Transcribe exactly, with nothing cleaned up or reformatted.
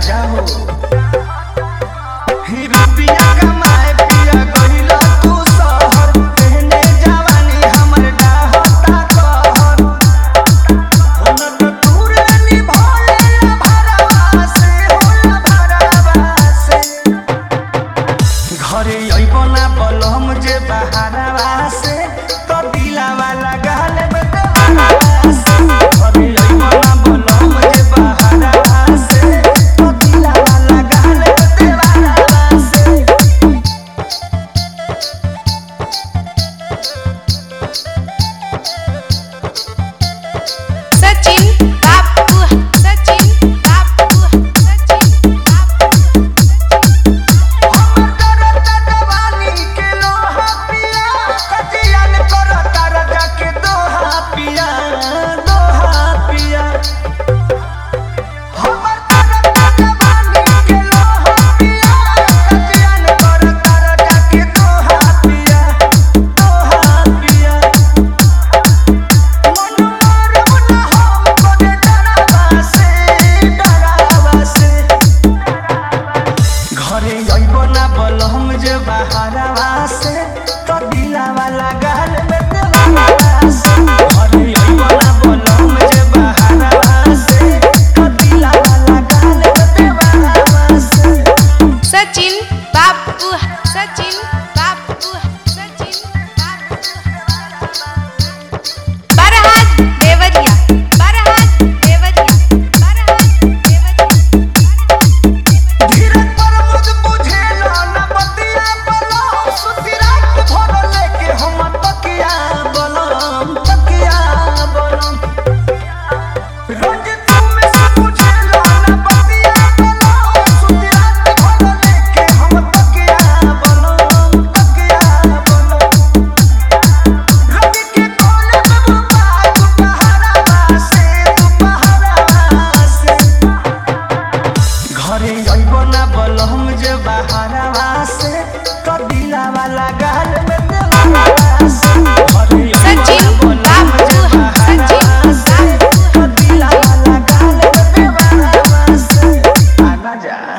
राजा हो ही रुपया कमाए पिया गइला तू शहर कहने जवानी हमर डाहता कहर होना तो दूर निभाले भरवा से होला भरवा से घरे अइबो ना बलम जे बहारवा से तो दिलावा लगाल में देवा से घरे अइबो ना बलम जे बहारवा से तो दिलावा लगाल में देवा से सचिन बापू सचिन बापू सचिन बापू हमर करता जवानी के लोहा पिया कजियन करता रजा के दोहा पिया दोहा पिया हमर करता जवानी के लोहा पिया कजियन करता रजा के दोहा पिया दोहा पिया मन मारब ना हम कोने डरावा से डरावा से घरे अइबो ना बलम जे बहारवा से तो दिलावा लगाल में देवा से घरे अइबो ना बलम जे बहारवा से तो दिलावा लगाल में देवा से सचिन बापू सचिन बापू सचिन बापू बरहात देवरिया बरहात देवरिया बरहात देवरिया धीरज पर मुझ बुझेला ना बतिया बलम सुती रात भर लेके हम तकिया बलम तकिया बलम रोज तुम से बुझेला ना बतिया बलम सुती रात भर लेके हम तकिया बलम तकिया बलम रवि के कोले में बुपा दुपहरावा से दुपहरावा से घरे अइबो ना बलम जे बहारवा से तो दिलावा लगाल में देवा से घरे अइबो ना सचिन बलम जे बापू बहारवा से सचिन तो दिलावा लगाल में देवा से आना जा।